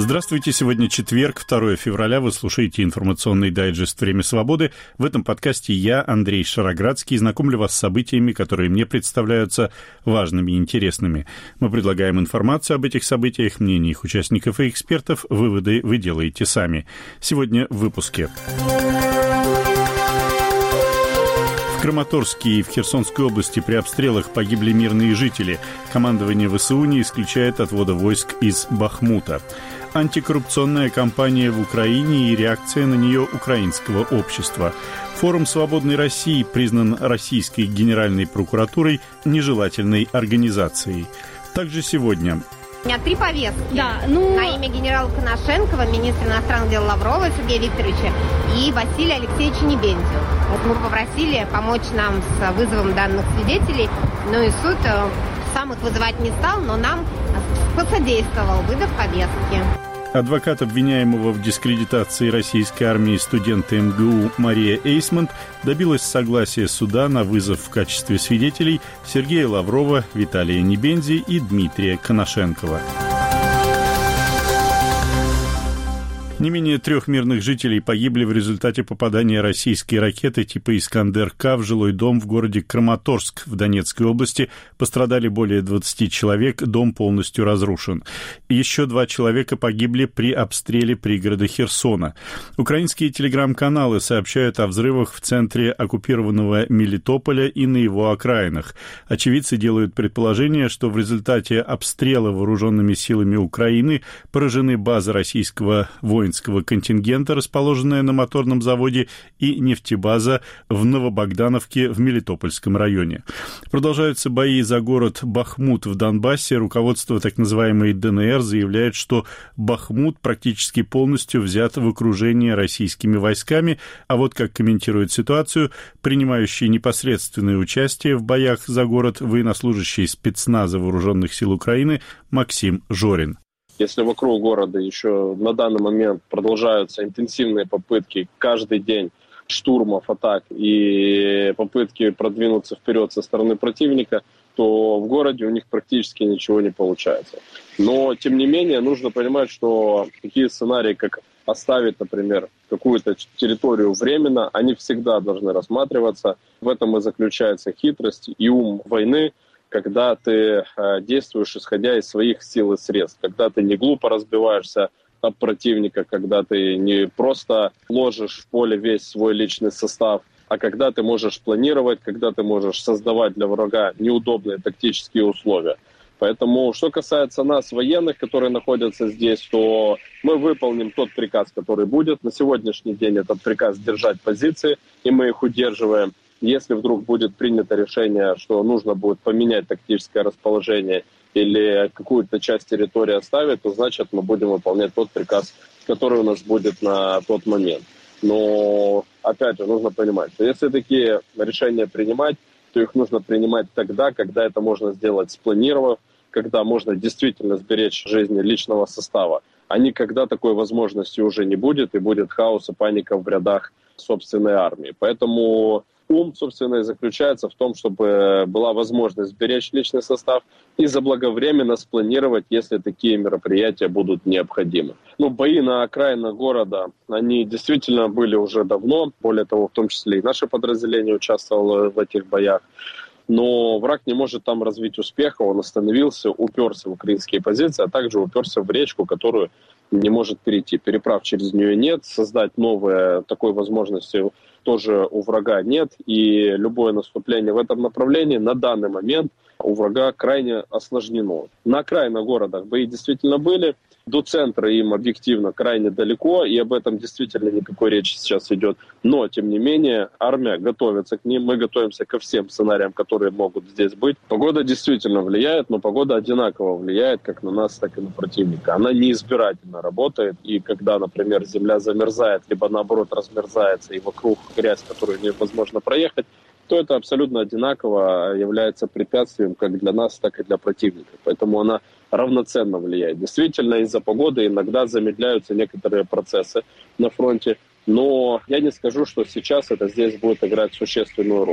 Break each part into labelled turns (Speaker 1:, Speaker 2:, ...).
Speaker 1: Здравствуйте, сегодня четверг, 2 февраля, вы слушаете информационный дайджест «Время свободы». В этом подкасте я, Андрей Шароградский, знакомлю вас с событиями, которые мне представляются важными и интересными. Мы предлагаем информацию об этих событиях, мнения их участников и экспертов, выводы вы делаете сами. Сегодня в выпуске. В Краматорске и в Херсонской области при обстрелах погибли мирные жители. Командование ВСУ не исключает отвода войск из Бахмута. Антикоррупционная кампания в Украине и реакция на нее украинского общества. Форум «Свободной России» признан Российской Генеральной прокуратурой нежелательной организацией. Также сегодня...
Speaker 2: У меня 3 повестки. На имя генерала Коношенкова, министра иностранных дел Лаврова Сергея Викторовича и Василия Алексеевича Небензю. Вот мы попросили помочь нам с вызовом данных свидетелей, но и суд сам их вызывать не стал, но нам посодействовал, выдав повестки.
Speaker 1: Адвокат обвиняемого в дискредитации российской армии студента МГУ Мария Эйсмонт добилась согласия суда на вызов в качестве свидетелей Сергея Лаврова, Виталия Небензи и Дмитрия Коношенкова. Не менее 3 мирных жителей погибли в результате попадания российской ракеты типа «Искандер-К» в жилой дом в городе Краматорск в Донецкой области. Пострадали более 20 человек, дом полностью разрушен. Еще 2 человека погибли при обстреле пригорода Херсона. Украинские телеграм-каналы сообщают о взрывах в центре оккупированного Мелитополя и на его окраинах. Очевидцы делают предположение, что в результате обстрела вооруженными силами Украины поражены базы российского воинского контингента, расположенная на моторном заводе, и нефтебаза в Новобогдановке в Мелитопольском районе. Продолжаются бои за город Бахмут в Донбассе. Руководство так называемой ДНР заявляет, что Бахмут практически полностью взят в окружение российскими войсками. А вот как комментирует ситуацию принимающий непосредственное участие в боях за город военнослужащий спецназа вооруженных сил Украины Максим Жорин.
Speaker 3: Если вокруг города еще на данный момент продолжаются интенсивные попытки каждый день штурмов, атак и попытки продвинуться вперед со стороны противника, то в городе у них практически ничего не получается. Но, тем не менее, нужно понимать, что такие сценарии, как оставить, например, какую-то территорию временно, они всегда должны рассматриваться. В этом и заключается хитрость и ум войны, когда ты действуешь, исходя из своих сил и средств, когда ты не глупо разбиваешься об противника, когда ты не просто ложишь в поле весь свой личный состав, а когда ты можешь планировать, когда ты можешь создавать для врага неудобные тактические условия. Поэтому, что касается нас, военных, которые находятся здесь, то мы выполним тот приказ, который будет. На сегодняшний день этот приказ держать позиции, и мы их удерживаем. Если вдруг будет принято решение, что нужно будет поменять тактическое расположение или какую-то часть территории оставить, то значит мы будем выполнять тот приказ, который у нас будет на тот момент. Но опять же нужно понимать, что если такие решения принимать, то их нужно принимать тогда, когда это можно сделать спланировав, когда можно действительно сберечь жизни личного состава, а не когда такой возможности уже не будет и будет хаос и паника в рядах собственной армии. Поэтому ум, собственно, и заключается в том, чтобы была возможность сберечь личный состав и заблаговременно спланировать, если такие мероприятия будут необходимы. Бои на окраинах города, они действительно были уже давно. Более того, в том числе и наше подразделение участвовало в этих боях. Но враг не может там развить успеха, он остановился, уперся в украинские позиции, а также уперся в речку, которую не может перейти. Переправ через нее нет, создать новые такой возможности тоже у врага нет, и любое наступление в этом направлении на данный момент у врага крайне осложнено. На окраинах города бои действительно были, до центра им объективно крайне далеко, и об этом действительно никакой речи сейчас идет. Но, тем не менее, армия готовится к ним, мы готовимся ко всем сценариям, которые могут здесь быть. Погода действительно влияет, но погода одинаково влияет как на нас, так и на противника. Она неизбирательно работает, и когда, например, земля замерзает, либо наоборот размерзается, и вокруг грязь, которую невозможно проехать, то это абсолютно одинаково является препятствием как для нас, так и для противника. Поэтому она равноценно влияет. Действительно, из-за погоды иногда замедляются некоторые процессы на фронте, но я не скажу, что сейчас это здесь будет играть существенную роль.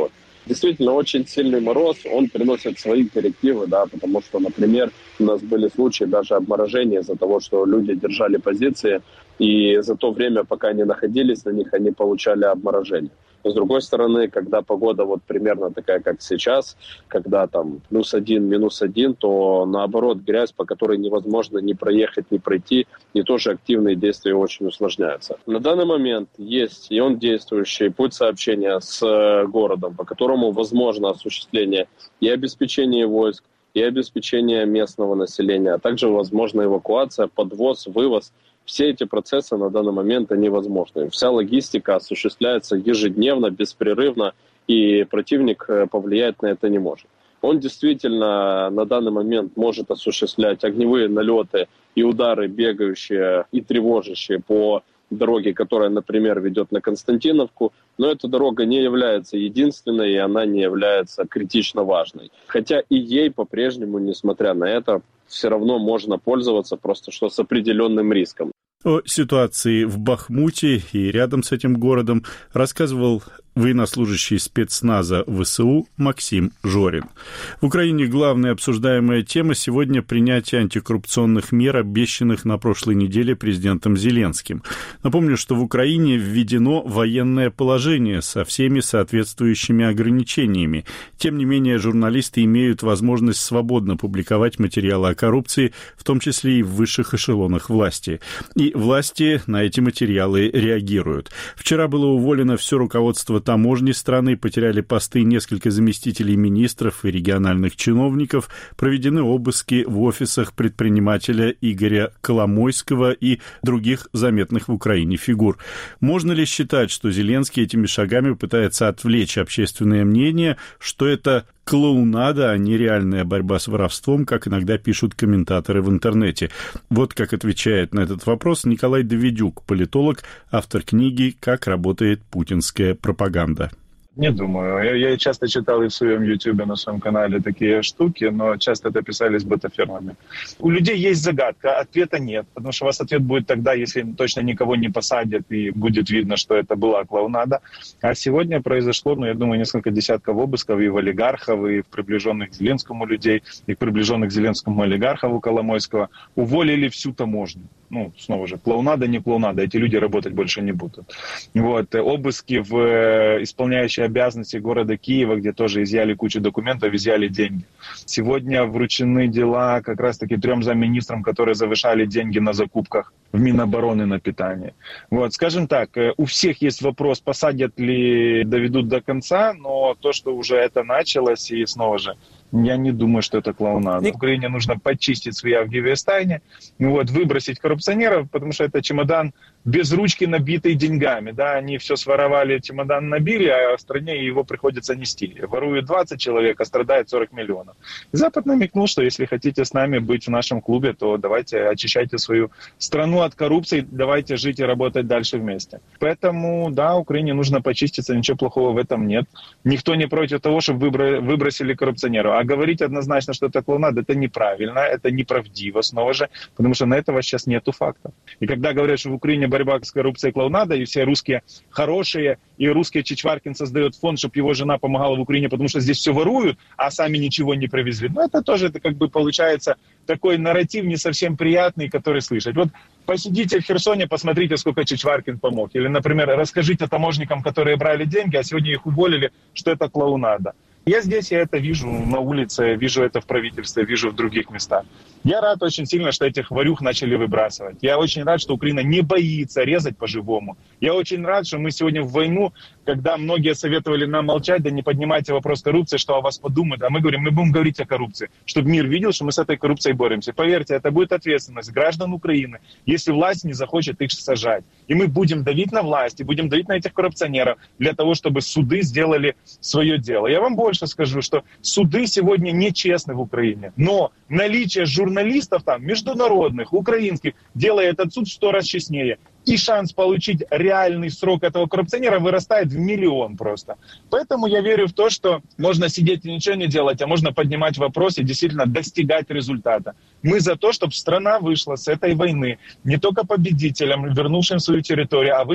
Speaker 3: Действительно, очень сильный мороз, он приносит свои коррективы, да, потому что, например, у нас были случаи даже обморожения из-за того, что люди держали позиции, и за то время, пока они находились на них, они получали обморожение. Но с другой стороны, когда погода вот примерно такая, как сейчас, когда там +1, -1, то наоборот грязь, по которой невозможно ни проехать, ни пройти, и тоже активные действия очень усложняются. На данный момент есть и он действующий путь сообщения с городом, по которому возможно осуществление и обеспечение войск, и обеспечение местного населения, а также возможна эвакуация, подвоз, вывоз. Все эти процессы на данный момент невозможны. Вся логистика осуществляется ежедневно, беспрерывно, и противник повлиять на это не может. Он действительно на данный момент может осуществлять огневые налеты и удары, бегающие и тревожащие по дороге, которая, например, ведет на Константиновку, но эта дорога не является единственной, и она не является критично важной. Хотя и ей по-прежнему, несмотря на это, все равно можно пользоваться, просто что с определенным риском.
Speaker 1: О ситуации в Бахмуте и рядом с этим городом рассказывал военнослужащий спецназа ВСУ Максим Жорин. В Украине главная обсуждаемая тема сегодня принятие антикоррупционных мер, обещанных на прошлой неделе президентом Зеленским. Напомню, что в Украине введено военное положение со всеми соответствующими ограничениями. Тем не менее, журналисты имеют возможность свободно публиковать материалы о коррупции, в том числе и в высших эшелонах власти. И власти на эти материалы реагируют. Вчера было уволено все руководство таможни страны, потеряли посты несколько заместителей министров и региональных чиновников, проведены обыски в офисах предпринимателя Игоря Коломойского и других заметных в Украине фигур. Можно ли считать, что Зеленский этими шагами пытается отвлечь общественное мнение, что это клоунада, а не реальная борьба с воровством, как иногда пишут комментаторы в интернете? Вот как отвечает на этот вопрос Николай Давидюк, политолог, автор книги «Как работает путинская пропаганда».
Speaker 4: Не думаю. Я часто читал и в своем YouTube, на своем канале такие штуки, но часто это писались бетафермами. У людей есть загадка, ответа нет, потому что у вас ответ будет тогда, если точно никого не посадят и будет видно, что это была клоунада. А сегодня произошло, я думаю, несколько десятков обысков и в олигархов, и в приближенных к Зеленскому людей, и в приближенных к Зеленскому олигархов у Коломойского. Уволили всю таможню. Снова же, клоунада, не клоунада, эти люди работать больше не будут. Обыски в исполняющей обязанности города Киева, где тоже изъяли кучу документов, изъяли деньги. Сегодня вручены дела как раз-таки 3 замминистрам, которые завышали деньги на закупках в Минобороны на питание. Скажем так, у всех есть вопрос, посадят ли, доведут до конца, но то, что уже это началось, и снова же, я не думаю, что это клоунада. В Украине нужно почистить свои Авгиевы стайни, выбросить коррупционеров, потому что это чемодан без ручки, набитый деньгами. Да, они все своровали, чемодан набили, а в стране его приходится нести. Воруют 20 человек, а страдает 40 миллионов. И Запад намекнул, что если хотите с нами быть в нашем клубе, то давайте очищайте свою страну от коррупции, давайте жить и работать дальше вместе. Поэтому, да, Украине нужно почиститься, ничего плохого в этом нет. Никто не против того, чтобы выбросили коррупционеров. А говорить однозначно, что это клоунада, это неправильно, это неправдиво, снова же, потому что на этого сейчас нету фактов. И когда говорят, что в Украине борьба с коррупцией клоунада, и все русские хорошие, и русский Чичваркин создает фонд, чтобы его жена помогала в Украине, потому что здесь все воруют, а сами ничего не привезли. Это тоже получается такой нарратив не совсем приятный, который слышать. Посидите в Херсоне, посмотрите, сколько Чичваркин помог. Или, например, расскажите таможникам, которые брали деньги, а сегодня их уволили, что это клоунада. Я здесь, я это вижу на улице, вижу это в правительстве, вижу в других местах. Я рад очень сильно, что этих ворюх начали выбрасывать. Я очень рад, что Украина не боится резать по-живому. Я очень рад, что мы сегодня в войну, когда многие советовали нам молчать, да не поднимайте вопрос коррупции, что о вас подумают. А мы говорим, мы будем говорить о коррупции, чтобы мир видел, что мы с этой коррупцией боремся. Поверьте, это будет ответственность граждан Украины, если власть не захочет их сажать. И мы будем давить на власть, и будем давить на этих коррупционеров для того, чтобы суды сделали свое дело. Я вам больше скажу, что суды сегодня нечестны в Украине. Но наличие журналистов там, международных, украинских, делает этот суд в 100 раз честнее. И шанс получить реальный срок этого коррупционера вырастает в 1 миллион просто. Поэтому я верю в то, что можно сидеть и ничего не делать, а можно поднимать вопросы и действительно достигать результата. Мы за то, чтобы страна вышла с этой войны не только победителем, вернувшим свою территорию, а вышла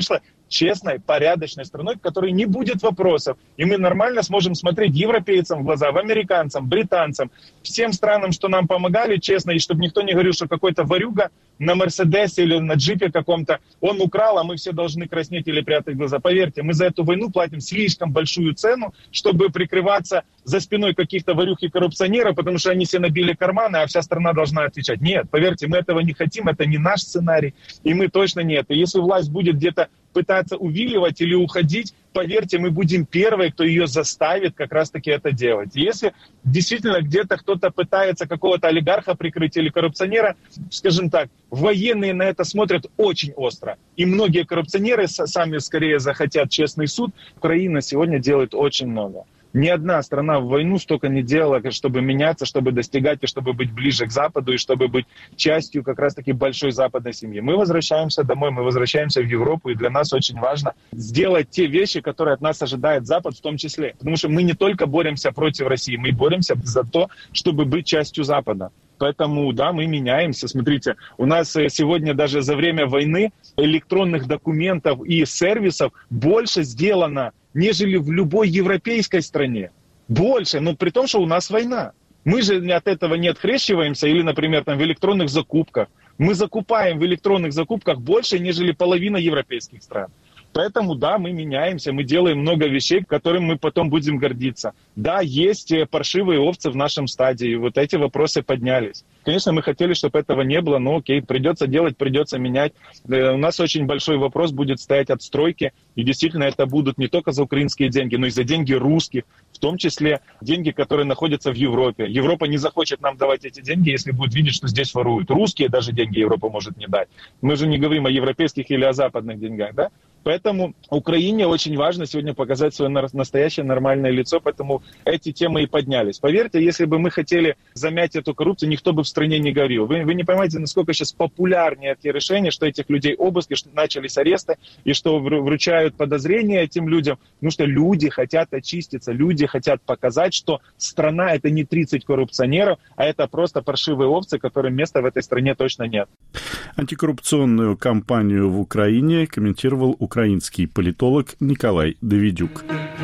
Speaker 4: честной, порядочной страной, в которой не будет вопросов. И мы нормально сможем смотреть европейцам в глаза, в американцам, британцам, всем странам, что нам помогали, честно, и чтобы никто не говорил, что какой-то ворюга на Мерседесе или на джипе каком-то он украл, а мы все должны краснеть или прятать глаза. Поверьте, мы за эту войну платим слишком большую цену, чтобы прикрываться за спиной каких-то ворюг и коррупционеров, потому что они все набили карманы, а вся страна должна отвечать. Нет, поверьте, мы этого не хотим, это не наш сценарий, и мы точно нет. И если власть будет где-то пытаться увиливать или уходить, поверьте, мы будем первые, кто ее заставит как раз-таки это делать. Если действительно где-то кто-то пытается какого-то олигарха прикрыть или коррупционера, скажем так, военные на это смотрят очень остро. И многие коррупционеры сами скорее захотят честный суд. Украина сегодня делает очень много. Ни одна страна в войну столько не делала, чтобы меняться, чтобы достигать, и чтобы быть ближе к Западу, и чтобы быть частью как раз-таки большой западной семьи. Мы возвращаемся домой, мы возвращаемся в Европу, и для нас очень важно сделать те вещи, которые от нас ожидает Запад в том числе. Потому что мы не только боремся против России, мы боремся за то, чтобы быть частью Запада. Поэтому, да, мы меняемся. Смотрите, у нас сегодня даже за время войны электронных документов и сервисов больше сделано, нежели в любой европейской стране. Больше, но при том, что у нас война. Мы же от этого не отхрещиваемся, или, например, там, в электронных закупках. Мы закупаем в электронных закупках больше, нежели половина европейских стран. Поэтому, да, мы меняемся, мы делаем много вещей, которым мы потом будем гордиться. Да, есть паршивые овцы в нашем стаде, и вот эти вопросы поднялись. Конечно, мы хотели, чтобы этого не было, но окей, придется делать, придется менять. У нас очень большой вопрос будет стоять от стройки, и действительно это будут не только за украинские деньги, но и за деньги русских, в том числе деньги, которые находятся в Европе. Европа не захочет нам давать эти деньги, если будет видеть, что здесь воруют. Русские даже деньги Европа может не дать. Мы же не говорим о европейских или о западных деньгах, да? Поэтому Украине очень важно сегодня показать свое настоящее нормальное лицо, поэтому эти темы и поднялись. Поверьте, если бы мы хотели замять эту коррупцию, никто бы в стране не говорил. Вы не понимаете, насколько сейчас популярнее эти решения, что этих людей обыски, что начались аресты, и что вручают подозрения этим людям, потому что люди хотят очиститься, люди хотят показать, что страна — это не 30 коррупционеров, а это просто паршивые овцы, которым места в этой стране точно нет.
Speaker 1: Антикоррупционную кампанию в Украине комментировал украинский политолог Николай Давидюк.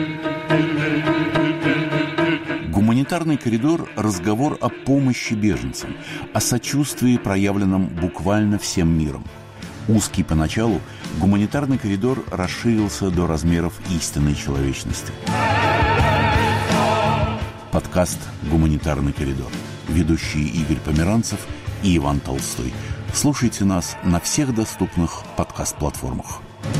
Speaker 5: Гуманитарный коридор – разговор о помощи беженцам, о сочувствии, проявленном буквально всем миром. Узкий поначалу, гуманитарный коридор расширился до размеров истинной человечности. Подкаст «Гуманитарный коридор». Ведущие Игорь Померанцев и Иван Толстой. Слушайте нас на всех доступных подкаст-платформах.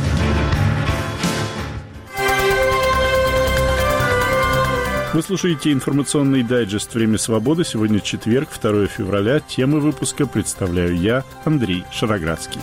Speaker 1: Вы слушаете информационный дайджест «Время свободы». Сегодня четверг, 2 февраля. Темы выпуска представляю я, Андрей Шароградский.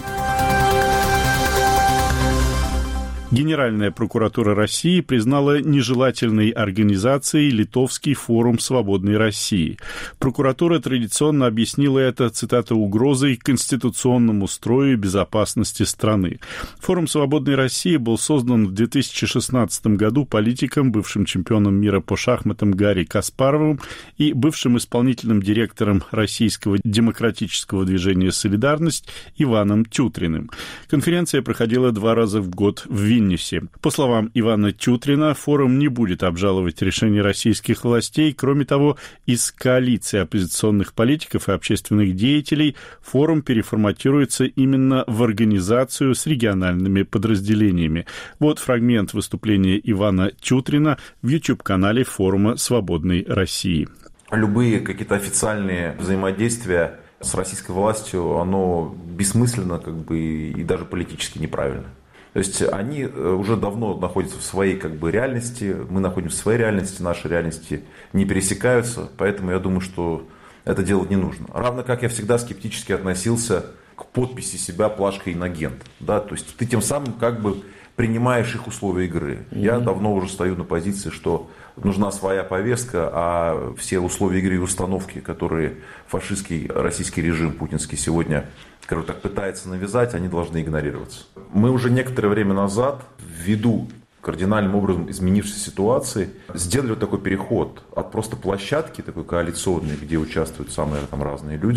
Speaker 1: Генеральная прокуратура России признала нежелательной организацией Литовский форум «Свободной России». Прокуратура традиционно объяснила это, цитата, угрозой конституционному строю и безопасности страны. Форум «Свободной России» был создан в 2016 году политиком, бывшим чемпионом мира по шахматам Гарри Каспаровым и бывшим исполнительным директором российского демократического движения «Солидарность» Иваном Тютриным. Конференция проходила 2 раза в год в Вильнюсе. По словам Ивана Тютрина, форум не будет обжаловать решения российских властей. Кроме того, из коалиции оппозиционных политиков и общественных деятелей форум переформатируется именно в организацию с региональными подразделениями. Вот фрагмент выступления Ивана Тютрина в YouTube-канале форума «Свободной России».
Speaker 6: Любые какие-то официальные взаимодействия с российской властью, оно бессмысленно и даже политически неправильно. То есть они уже давно находятся в своей реальности, мы находимся в своей реальности, наши реальности не пересекаются, поэтому я думаю, что это делать не нужно. Равно как я всегда скептически относился к подписи себя плашкой инагент. Да? То есть ты тем самым принимаешь их условия игры. Я давно уже стою на позиции, что нужна своя повестка, а все условия игры и установки, которые фашистский российский режим путинский сегодня пытается навязать, они должны игнорироваться. Мы уже некоторое время назад, ввиду кардинальным образом изменившейся ситуации, сделали такой переход от просто площадки такой коалиционной, где участвуют самые разные люди,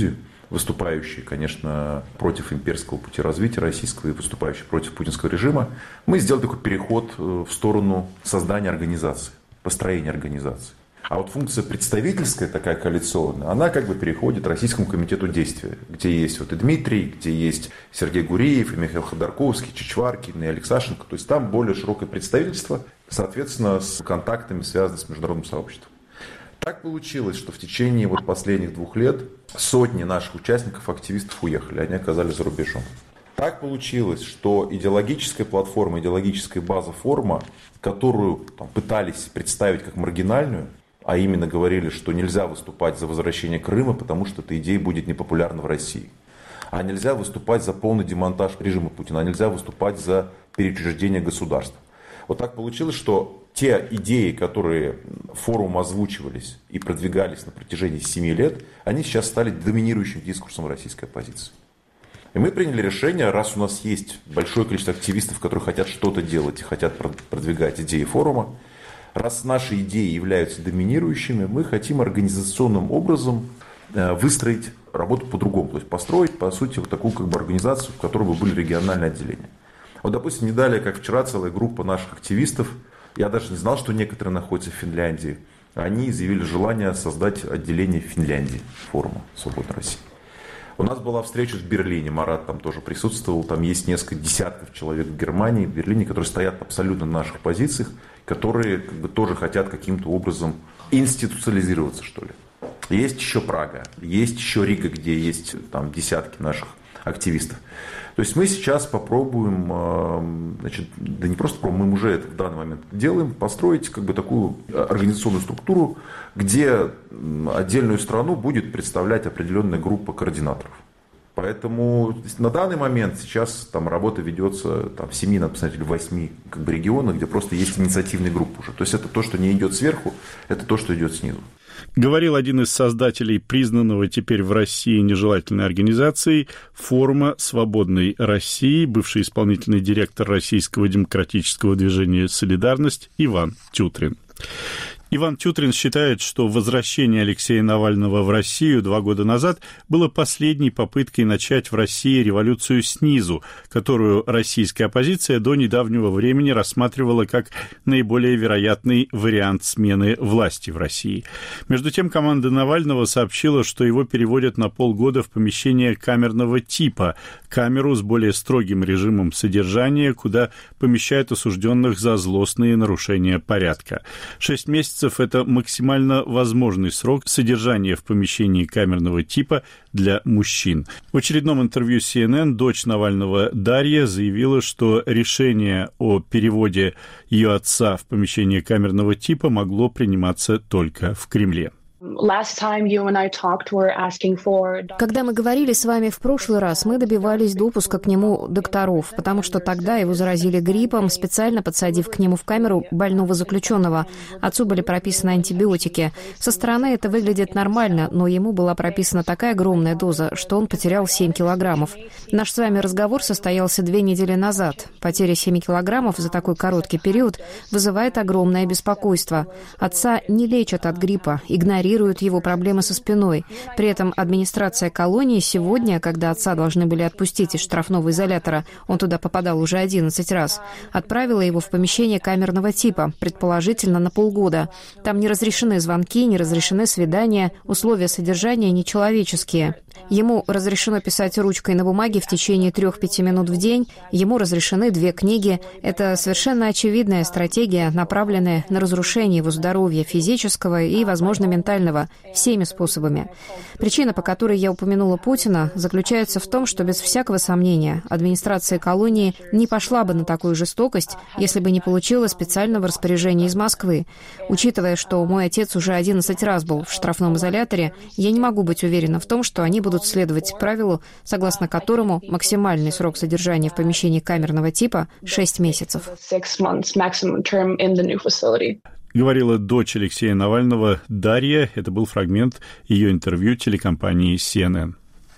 Speaker 6: выступающие, конечно, против имперского пути развития российского и выступающие против путинского режима, мы сделали такой переход в сторону создания организации, построения организации. А вот функция представительская, такая коалиционная, она как бы переходит Российскому комитету действия, где есть вот и Дмитрий, где есть Сергей Гуриев, и Михаил Ходорковский, Чичваркин, и Алексашенко. То есть там более широкое представительство, соответственно, с контактами, связанными с международным сообществом. Так получилось, что в течение вот последних 2 лет сотни наших участников, активистов уехали, они оказались за рубежом. Так получилось, что идеологическая платформа, идеологическая база форума, которую там пытались представить как маргинальную, а именно говорили, что нельзя выступать за возвращение Крыма, потому что эта идея будет непопулярна в России. А нельзя выступать за полный демонтаж режима Путина, а нельзя выступать за переучреждение государства. Вот так получилось, что те идеи, которые форумом озвучивались и продвигались на протяжении 7 лет, они сейчас стали доминирующим дискурсом российской оппозиции. И мы приняли решение, раз у нас есть большое количество активистов, которые хотят что-то делать и хотят продвигать идеи форума, раз наши идеи являются доминирующими, мы хотим организационным образом выстроить работу по-другому. То есть построить, по сути, вот такую как бы организацию, в которой бы были региональные отделения. Вот, допустим, не далее, как вчера, целая группа наших активистов, я даже не знал, что некоторые находятся в Финляндии, они изъявили желание создать отделение в Финляндии форума «Свободной России». У нас была встреча в Берлине, Марат там тоже присутствовал, там есть несколько десятков человек в Германии, в Берлине, которые стоят абсолютно на наших позициях, которые как бы тоже хотят каким-то образом институциализироваться, что ли. Есть еще Прага, есть еще Рига, где есть там десятки наших активистов. То есть мы сейчас попробуем, значит, да не просто попробуем, мы уже это в данный момент делаем, построить как бы такую организационную структуру, где отдельную страну будет представлять определенная группа координаторов. Поэтому на данный момент сейчас там работа ведется там, в 7, надо посмотреть, или 8 как бы, регионах, где просто есть инициативные группы уже. То есть это то, что не идет сверху, это то, что идет снизу.
Speaker 1: Говорил один из создателей признанного теперь в России нежелательной организации форума «Свободной России», бывший исполнительный директор Российского демократического движения «Солидарность» Иван Тютрин. Иван Тютрин считает, что возвращение Алексея Навального в Россию 2 года назад было последней попыткой начать в России революцию снизу, которую российская оппозиция до недавнего времени рассматривала как наиболее вероятный вариант смены власти в России. Между тем, команда Навального сообщила, что его переводят на полгода в помещение камерного типа, камеру с более строгим режимом содержания, куда помещают осужденных за злостные нарушения порядка. 6 месяцев – это максимально возможный срок содержания в помещении камерного типа для мужчин. В очередном интервью CNN дочь Навального Дарья заявила, что решение о переводе ее отца в помещение камерного типа могло приниматься только в Кремле.
Speaker 7: Когда мы говорили с вами в прошлый раз, мы добивались допуска к нему докторов, потому что тогда его заразили гриппом, специально подсадив к нему в камеру больного заключенного. Отцу были прописаны антибиотики. Со стороны это выглядит нормально, но ему была прописана такая огромная доза, что он потерял 7 килограммов. Наш с вами разговор состоялся 2 недели назад. Потеря 7 килограммов за такой короткий период вызывает огромное беспокойство. Отца не лечат от гриппа, игнорируют его проблемы со спиной. При этом администрация колонии сегодня, когда отца должны были отпустить из штрафного изолятора, он туда попадал уже 11 раз, отправила его в помещение камерного типа, предположительно на полгода. Там не разрешены звонки, не разрешены свидания, условия содержания нечеловеческие. Ему разрешено писать ручкой на бумаге в течение 3-5 минут в день, ему разрешены 2 книги. Это совершенно очевидная стратегия, направленная на разрушение его здоровья физического и, возможно, ментального, всеми способами. Причина, по которой я упомянула Путина, заключается в том, что без всякого сомнения администрация колонии не пошла бы на такую жестокость, если бы не получила специального распоряжения из Москвы. Учитывая, что мой отец уже 11 раз был в штрафном изоляторе, я не могу быть уверена в том, что они будут следовать правилу, согласно которому максимальный срок содержания в помещении камерного типа – 6 месяцев.
Speaker 1: Говорила дочь Алексея Навального Дарья. Это был фрагмент ее интервью телекомпании CNN.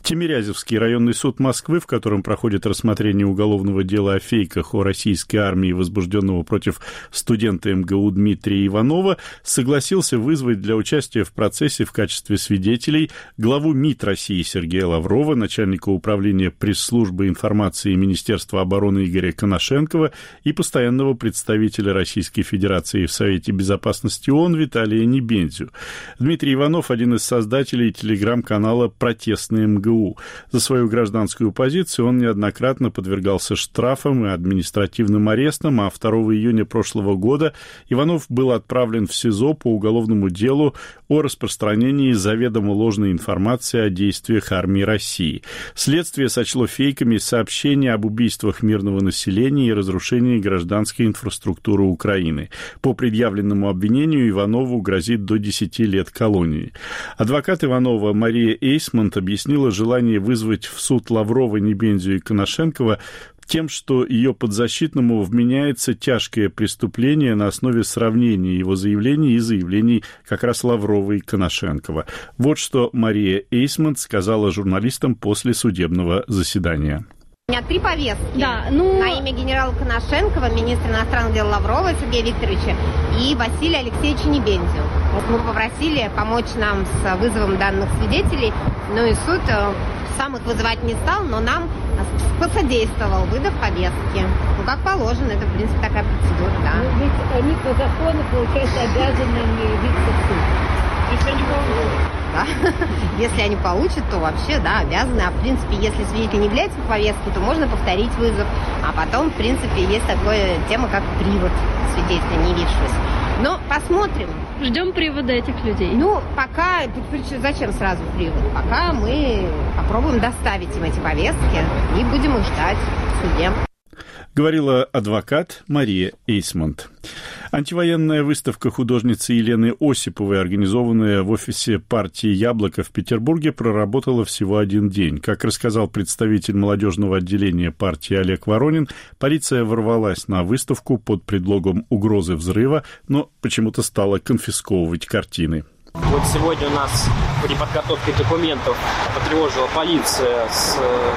Speaker 1: Тимирязевский районный суд Москвы, в котором проходит рассмотрение уголовного дела о фейках о российской армии, возбужденного против студента МГУ Дмитрия Иванова, согласился вызвать для участия в процессе в качестве свидетелей главу МИД России Сергея Лаврова, начальника управления пресс-службы информации Министерства обороны Игоря Коношенкова и постоянного представителя Российской Федерации в Совете Безопасности ООН Виталия Небензю. Дмитрий Иванов – один из создателей телеграм-канала «Протестный МГУ». За свою гражданскую позицию он неоднократно подвергался штрафам и административным арестам, а 2 июня прошлого года Иванов был отправлен в СИЗО по уголовному делу о распространении заведомо ложной информации о действиях армии России. Следствие сочло фейками сообщения об убийствах мирного населения и разрушении гражданской инфраструктуры Украины. По предъявленному обвинению Иванову грозит до 10 лет колонии. Адвокат Иванова Мария Эйсмонт объяснила желание вызвать в суд Лаврова, Небензю и Коношенкова тем, что ее подзащитному вменяется тяжкое преступление на основе сравнения его заявлений и заявлений как раз Лаврова и Коношенкова. Вот что Мария Эйсмонт сказала журналистам после судебного заседания.
Speaker 2: У меня 3 повестки на имя генерала Коношенкова, министра иностранных дел Лаврова Сергея Викторовича и Василия Алексеевича Небензю. Мы попросили помочь нам с вызовом данных свидетелей, но и суд сам их вызывать не стал, но нам посодействовал, выдав повестки. Ну, как положено, это, в принципе, такая процедура, да.
Speaker 8: Но ведь они по закону, получается, обязаны не явиться в суд. Если они получат.
Speaker 2: Да. Если они получат, то вообще, да, обязаны. А, в принципе, если свидетель не является по повестке, то можно повторить вызов. А потом, в принципе, есть такая тема, как привод свидетеля, не явившегося. Но посмотрим.
Speaker 8: Ждем привода этих людей.
Speaker 2: Ну, пока... Зачем сразу привод? Пока мы попробуем доставить им эти повестки и будем их ждать в суде.
Speaker 1: Говорила адвокат Мария Эйсмонт. Антивоенная выставка художницы Елены Осиповой, организованная в офисе партии «Яблоко» в Петербурге, проработала всего 1 день. Как рассказал представитель молодежного отделения партии Олег Воронин, полиция ворвалась на выставку под предлогом угрозы взрыва, но почему-то стала конфисковывать картины.
Speaker 9: Вот сегодня у нас при подготовке документов потревожила полиция с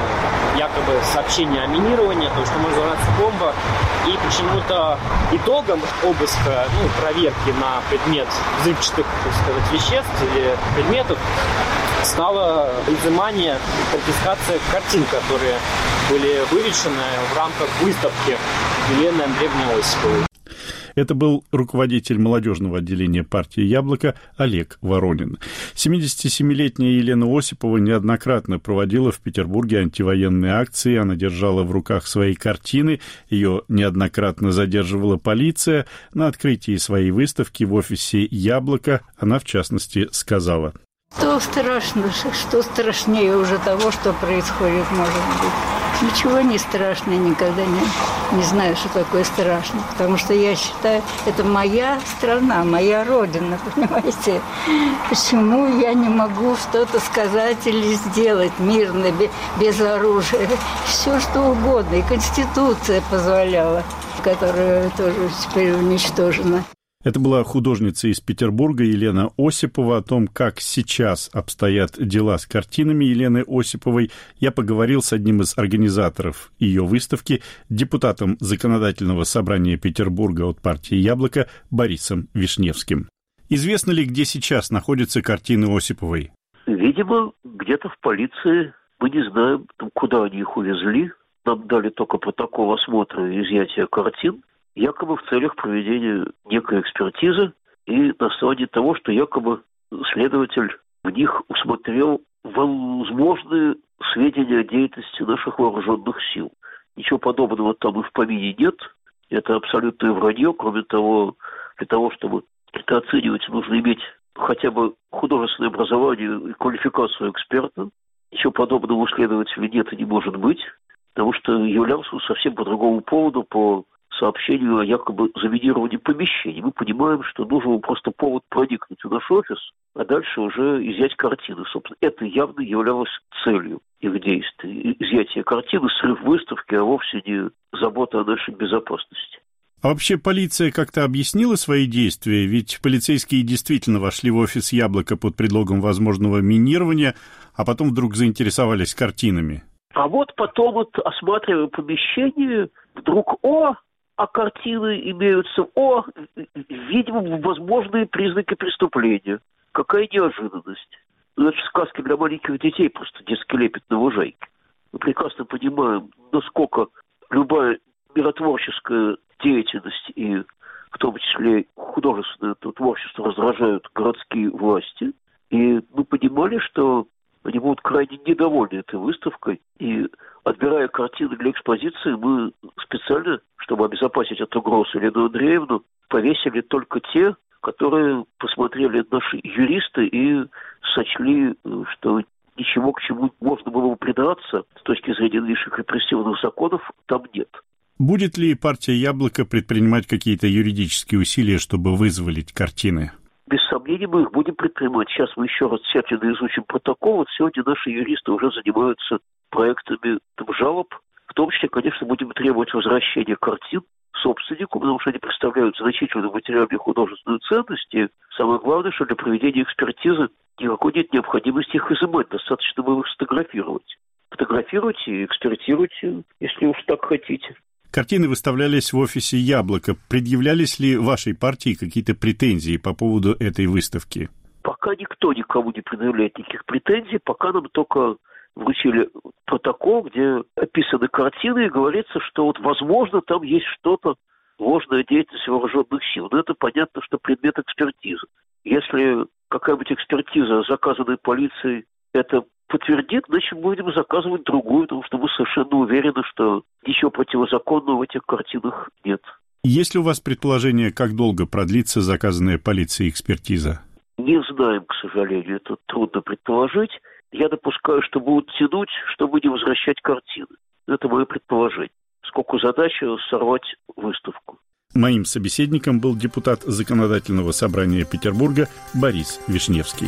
Speaker 9: якобы сообщением о минировании, то, что может взорваться бомба. И почему-то итогом обыска, проверки на предмет взрывчатых, так сказать, веществ или предметов стало изымание и конфискация картин, которые были вывешены в рамках выставки Елены Андреевны Осиповой.
Speaker 1: Это был руководитель молодежного отделения партии «Яблоко» Олег Воронин. 77-летняя Елена Осипова неоднократно проводила в Петербурге антивоенные акции. Она держала в руках свои картины. Ее неоднократно задерживала полиция. На открытии своей выставки в офисе «Яблоко» она, в частности, сказала:
Speaker 10: Что страшно, что страшнее уже того, что происходит, может быть. Ничего не страшно, никогда не знаю, что такое страшно. Потому что я считаю, это моя страна, моя родина, понимаете? Почему я не могу что-то сказать или сделать мирно, без оружия? Все, что угодно. И Конституция позволяла, которая тоже теперь уничтожена.
Speaker 1: Это была художница из Петербурга Елена Осипова. О том, как сейчас обстоят дела с картинами Елены Осиповой, я поговорил с одним из организаторов ее выставки, депутатом Законодательного собрания Петербурга от партии «Яблоко» Борисом Вишневским. Известно ли, где сейчас находятся картины Осиповой?
Speaker 11: Видимо, где-то в полиции. Мы не знаем, куда они их увезли. Нам дали только протокол осмотра и изъятия картин, якобы в целях проведения некой экспертизы и на основании того, что якобы следователь в них усмотрел возможные сведения о деятельности наших вооруженных сил. Ничего подобного там и в помине нет. Это абсолютное вранье. Кроме того, для того, чтобы это оценивать, нужно иметь хотя бы художественное образование и квалификацию эксперта. Ничего подобного у следователя нет и не может быть, потому что являлся совсем по другому поводу, по сообщению о якобы заминировании помещений. Мы понимаем, что нужен просто повод проникнуть в наш офис, а дальше уже изъять картины. Собственно, это явно являлось целью их действий. Изъятие картины, срыв выставки, а вовсе не забота о нашей безопасности.
Speaker 1: А вообще полиция как-то объяснила свои действия? Ведь полицейские действительно вошли в офис «Яблоко» под предлогом возможного минирования, а потом вдруг заинтересовались картинами.
Speaker 11: А вот потом, осматривая помещение, вдруг, а картины имеются, видимо, возможные признаки преступления. Какая неожиданность. Это же сказки для маленьких детей, просто детский лепет на лужайке. Мы прекрасно понимаем, насколько любая миротворческая деятельность и в том числе художественное творчество раздражают городские власти. И мы понимали, что они будут крайне недовольны этой выставкой. И, отбирая картины для экспозиции, мы специально, чтобы обезопасить от угроз Елену Андреевну, повесили только те, которые посмотрели наши юристы и сочли, что ничего, к чему можно было бы придраться с точки зрения нынешних репрессивных законов, там нет.
Speaker 1: Будет ли партия «Яблоко» предпринимать какие-то юридические усилия, чтобы вызволить картины?
Speaker 11: Без сомнений, мы их будем предпринимать. Сейчас мы еще раз тщательно изучим протокол. Вот сегодня наши юристы уже занимаются проектами жалоб. В том числе, конечно, будем требовать возвращения картин собственнику, потому что они представляют значительную материальную и художественную ценность. И самое главное, что для проведения экспертизы никакой нет необходимости их изымать. Достаточно было их сфотографировать. Фотографируйте и экспертируйте, если уж так хотите.
Speaker 1: Картины выставлялись в офисе «Яблоко». Предъявлялись ли вашей партии какие-то претензии по поводу этой выставки?
Speaker 11: Пока никто никому не предъявляет никаких претензий, пока нам только вручили протокол, где описаны картины, и говорится, что вот, возможно, там есть что-то, ложная деятельность вооруженных сил. Но это понятно, что предмет экспертизы. Если какая-нибудь экспертиза, заказанная полицией, это подтвердит, значит, будем заказывать другую, потому что мы совершенно уверены, что ничего противозаконного в этих картинах нет.
Speaker 1: Есть ли у вас предположение, как долго продлится заказанная полицией экспертиза?
Speaker 11: Не знаем, к сожалению, это трудно предположить. Я допускаю, что будут тянуть, чтобы не возвращать картины. Это мое предположение. Сколько задача сорвать выставку.
Speaker 1: Моим собеседником был депутат Законодательного собрания Петербурга Борис Вишневский.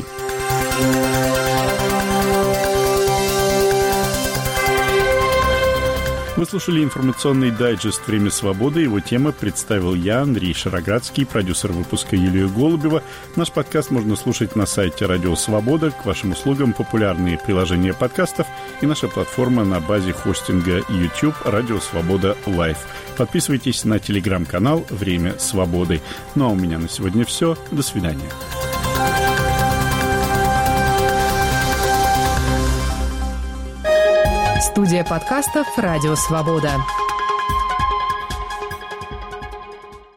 Speaker 1: Вы слушали информационный дайджест «Время свободы». Его тема представил я, Андрей Шароградский, продюсер выпуска Юлия Голубева. Наш подкаст можно слушать на сайте «Радио Свобода». К вашим услугам популярные приложения подкастов и наша платформа на базе хостинга YouTube «Радио Свобода Лайв». Подписывайтесь на телеграм-канал «Время свободы». Ну а у меня на сегодня все. До свидания.
Speaker 12: Студия подкастов «Радио Свобода».